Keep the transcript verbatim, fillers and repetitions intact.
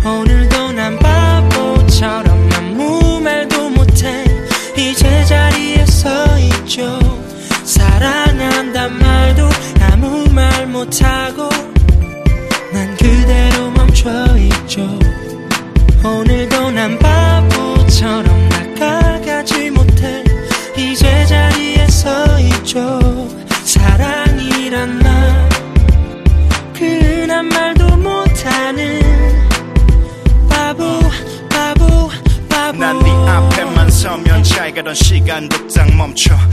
오늘도 난 바보처럼 아무 말도 못해 이제 자리에 서 있죠. 사랑한단 말도 아무 말 못하고 난 그대로 멈춰있죠. 오늘도 난 바보처럼 다가가지 못해 이제 자리에 서 있죠. 사랑이란 말 흔한 말도 못하는 바보 바보 바보. 난 네 앞에만 서면 잘 가던 시간도 딱 멈춰.